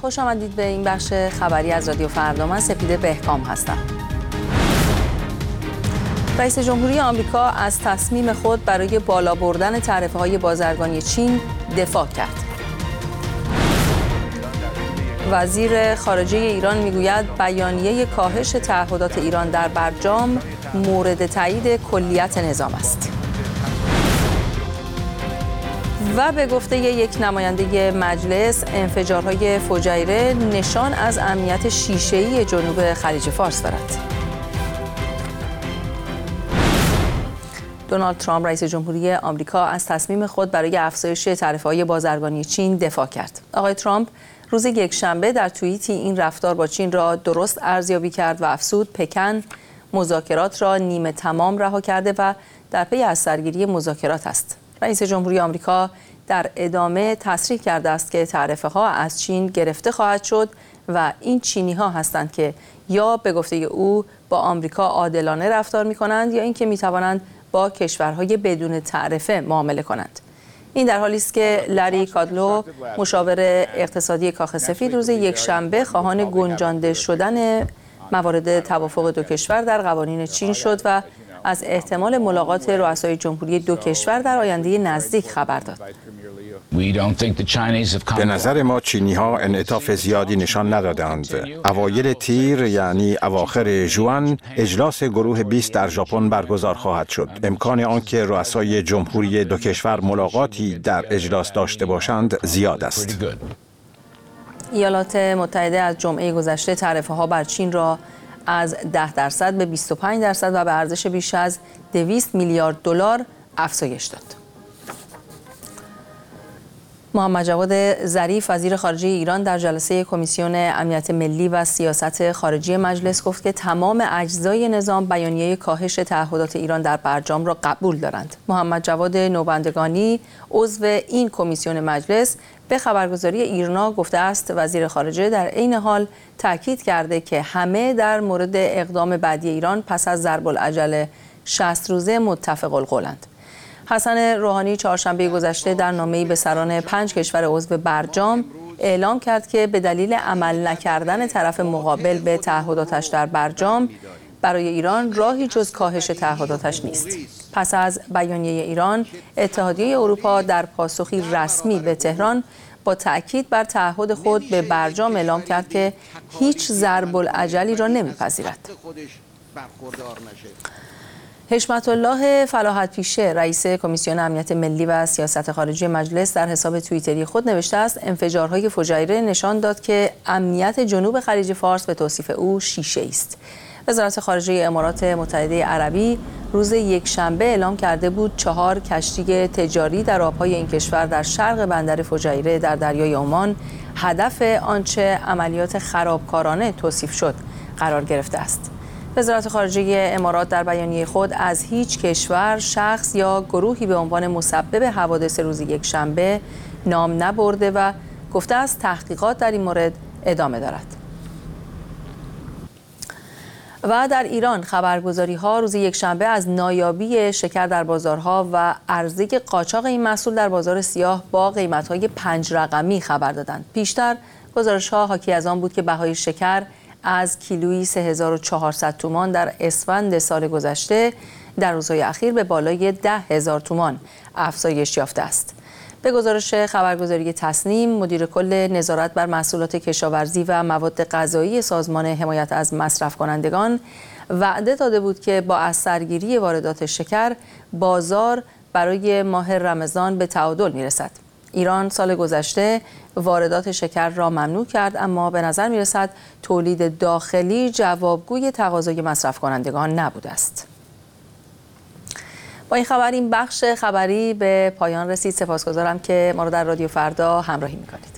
خوش آمدید به این بخش خبری از رادیو فردا. من سپیده بهکام هستم. رئیس جمهوری آمریکا از تصمیم خود برای بالا بردن تعرفه‌های بازرگانی چین دفاع کرد. وزیر خارجه ایران میگوید بیانیه کاهش تعهدات ایران در برجام مورد تایید کلیت نظام است. و به گفته یک نماینده مجلس، انفجارهای فجایره نشان از امنیت شیشه‌ای جنوب خلیج فارس دارد. دونالد ترامپ رئیس جمهوری آمریکا از تصمیم خود برای افزایش تعرفه‌های بازرگانی چین دفاع کرد. آقای ترامپ روز یکشنبه در توییتی این رفتار با چین را درست ارزیابی کرد و افزود پکن مذاکرات را نیمه تمام رها کرده و در پی از سرگیری مذاکرات است. رئیس جمهوری آمریکا در ادامه تصریح کرده است که تعرفه‌ها از چین گرفته خواهد شد و این چینی‌ها هستند که یا به گفته او با آمریکا عادلانه رفتار می‌کنند یا اینکه می‌توانند با کشورهای بدون تعرفه معامله کنند. این در حالی است که لری کادلو، مشاور اقتصادی کاخ سفید، روز یکشنبه خواهان گنجانده شدن موارد توافق دو کشور در قوانین چین شد و از احتمال ملاقات رؤسای جمهوری دو کشور در آینده نزدیک خبر داد. به نظر ما چینی‌ها انعطاف زیادی نشان ندادند. اوایل تیر یعنی اواخر ژوئن اجلاس گروه 20 در ژاپن برگزار خواهد شد. امکان آنکه رؤسای جمهوری دو کشور ملاقاتی در اجلاس داشته باشند زیاد است. ایالات متحده از جمعه گذشته تعرفه‌ها بر چین را از 10% به 25% و به ارزش بیش از 200 میلیارد دلار افزایش داد. محمد جواد ظریف وزیر خارجه ایران در جلسه کمیسیون امنیت ملی و سیاست خارجی مجلس گفت که تمام اجزای نظام بیانیه کاهش تعهدات ایران در برجام را قبول دارند. محمد جواد نوبندگانی عضو این کمیسیون مجلس به خبرگزاری ایرنا گفته است وزیر خارجه در عین حال تاکید کرده که همه در مورد اقدام بعدی ایران پس از ضرب العجل 60 روزه متفق القولند. حسن روحانی چهارشنبه گذشته در نامه‌ای به سران 5 کشور عضو برجام اعلام کرد که به دلیل عمل نکردن طرف مقابل به تعهداتش در برجام برای ایران راهی جز کاهش تعهداتش نیست. پس از بیانیه ایران، اتحادیه اروپا در پاسخی رسمی به تهران با تأکید بر تعهد خود به برجام اعلام کرد که هیچ ضرب العجلی را نمی‌پذیرد. حشمت الله فلاحت پیشه رئیس کمیسیون امنیت ملی و سیاست خارجی مجلس در حساب توییتری خود نوشته است انفجارهای فجایره نشان داد که امنیت جنوب خلیج فارس به توصیف او شیشه است. وزارت خارجه امارات متحده عربی روز یکشنبه اعلام کرده بود 4 کشتی تجاری در آبهای این کشور در شرق بندر فجایره در دریای عمان هدف آنچه عملیات خرابکارانه توصیف شد قرار گرفته است. وزارت خارجه امارات در بیانیه خود از هیچ کشور، شخص یا گروهی به عنوان مسبب حوادث روز یکشنبه نام نبرده و گفته است تحقیقات در این مورد ادامه دارد. و در ایران خبرگزاری‌ها روز یکشنبه از نایابی شکر در بازارها و عرضه قاچاق این محصول در بازار سیاه با قیمت‌های 5 رقمی خبر دادند. پیشتر گزارش‌ها حاکی از آن بود که بهای شکر از کیلویی 3400 تومان در اسفند سال گذشته در روزهای اخیر به بالای 10,000 تومان افزایش یافته است. به گزارش خبرگزاری تصنیم، مدیر کل نظارت بر محصولات کشاورزی و مواد غذایی سازمان حمایت از مصرف کنندگان وعده داده بود که با از سرگیری واردات شکر بازار برای ماه رمضان به تعادل میرسد. ایران سال گذشته واردات شکر را ممنوع کرد، اما به نظر میرسد تولید داخلی جوابگوی تقاضای مصرف کنندگان نبوده است. با این خبر این بخش خبری به پایان رسید. سپاسگزارم که ما را در رادیو فردا همراهی می‌کنید.